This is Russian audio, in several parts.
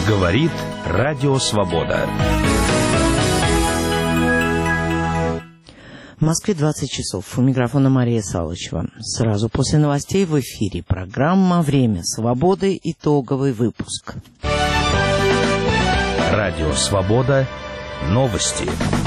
Говорит Радио Свобода. В Москве 20 часов. У микрофона Мария Салычева. Сразу после новостей в эфире программа «Время свободы». Итоговый выпуск. Радио Свобода. Новости.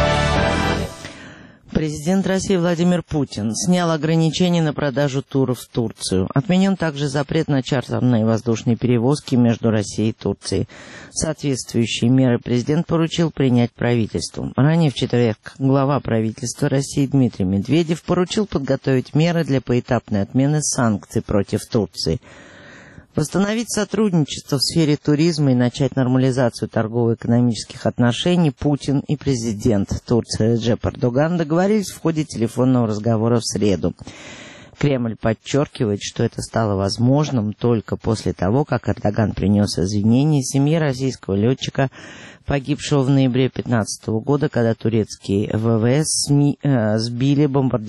Президент России Владимир Путин снял ограничения на продажу туров в Турцию. Отменен также запрет на чартерные воздушные перевозки между Россией и Турцией. Соответствующие меры президент поручил принять правительству. Ранее в четверг глава правительства России Дмитрий Медведев поручил подготовить меры для поэтапной отмены санкций против Турции. Восстановить сотрудничество в сфере туризма и начать нормализацию торгово-экономических отношений Путин и президент Турции Реджеп Эрдоган договорились в ходе телефонного разговора в среду. Кремль подчеркивает, что это стало возможным только после того, как Эрдоган принес извинения семье российского летчика, погибшего в ноябре 2015 года, когда турецкие ВВС сбили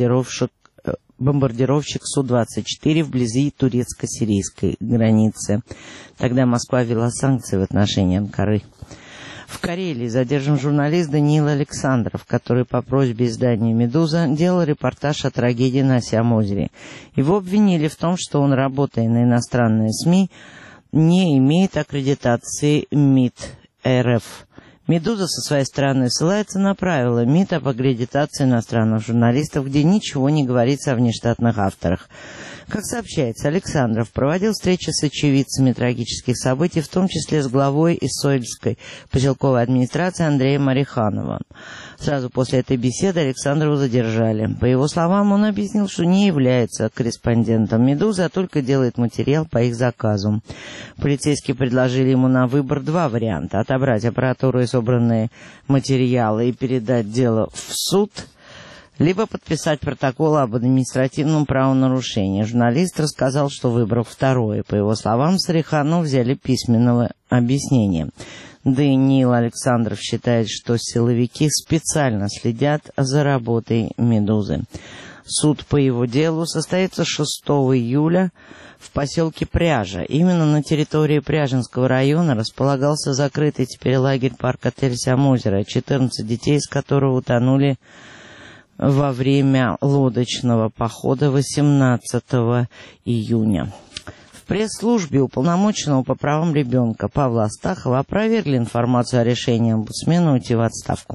бомбардировщик Су-24 вблизи турецко-сирийской границы. Тогда Москва ввела санкции в отношении Анкары. В Карелии задержан журналист Даниил Александров, который по просьбе издания «Медуза» делал репортаж о трагедии на Сям-озере. Его обвинили в том, что он, работая на иностранные СМИ, не имеет аккредитации МИД РФ. «Медуза» со своей стороны ссылается на правила МИД об аккредитации иностранных журналистов, где ничего не говорится о внештатных авторах. Как сообщается, Александров проводил встречи с очевидцами трагических событий, в том числе с главой Иссоильской поселковой администрации Андреем Марихановым. Сразу после этой беседы Александрова задержали. По его словам, он объяснил, что не является корреспондентом «Медузы», а только делает материал по их заказу. Полицейские предложили ему на выбор два варианта: отобрать аппаратуру и собранные материалы и передать дело в суд, либо подписать протокол об административном правонарушении. Журналист рассказал, что выбрал второе. По его словам, с Мариханова взяли письменного объяснения. Даниил Александров считает, что силовики специально следят за работой «Медузы». Суд по его делу состоится 6 июля в поселке Пряжа. Именно на территории Пряжинского района располагался закрытый теперь лагерь-парк-отель «Сям-озеро», 14 детей из которого утонули во время лодочного похода 18 июня. В пресс-службе уполномоченного по правам ребенка Павла Астахова опровергли информацию о решении омбудсмена уйти в отставку.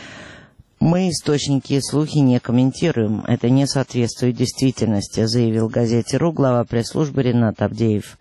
«Мы источники и слухи не комментируем. Это не соответствует действительности», заявил газете «РУ» глава пресс-службы Ренат Авдеев.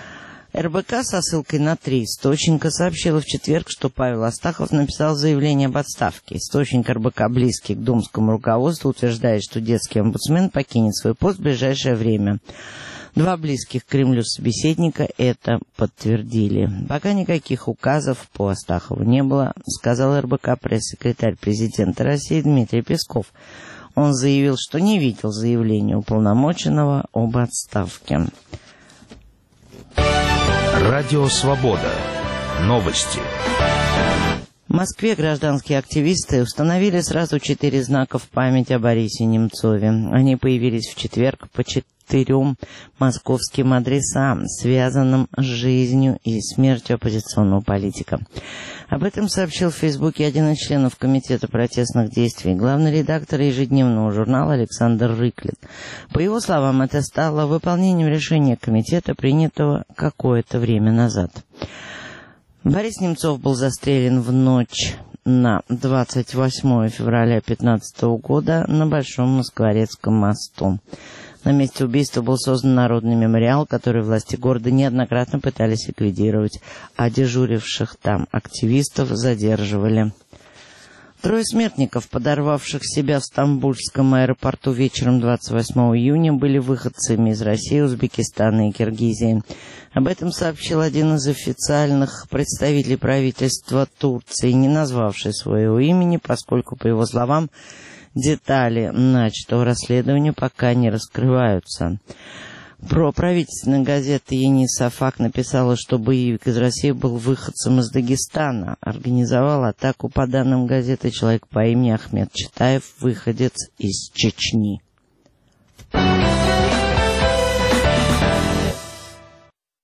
РБК со ссылкой на 3 источника сообщила в четверг, что Павел Астахов написал заявление об отставке. Источник РБК, близкий к думскому руководству, утверждает, что детский омбудсмен покинет свой пост в ближайшее время. 2 близких к Кремлю собеседника это подтвердили. Пока никаких указов по Астахову не было, сказал РБК пресс-секретарь президента России Дмитрий Песков. Он заявил, что не видел заявления уполномоченного об отставке. Радио Свобода. Новости. В Москве гражданские активисты установили сразу 4 знака в память о Борисе Немцове. Они появились в четверг по 4 московским адресам, связанным с жизнью и смертью оппозиционного политика. Об этом сообщил в Фейсбуке один из членов Комитета протестных действий, главный редактор ежедневного журнала Александр Рыклин. По его словам, это стало выполнением решения комитета, принятого какое-то время назад. Борис Немцов был застрелен в ночь на 28 февраля 2015 года на Большом Москворецком мосту. На месте убийства был создан народный мемориал, который власти города неоднократно пытались ликвидировать, а дежуривших там активистов задерживали. 3 смертников, подорвавших себя в Стамбульском аэропорту вечером 28 июня, были выходцами из России, Узбекистана и Киргизии. Об этом сообщил один из официальных представителей правительства Турции, не назвавший своего имени, поскольку, по его словам, детали начатого расследования пока не раскрываются. Про правительственная газета «Ени Сафак» написала, что боевик из России был выходцем из Дагестана. Организовал атаку, по данным газеты, человек по имени Ахмед Читаев, выходец из Чечни.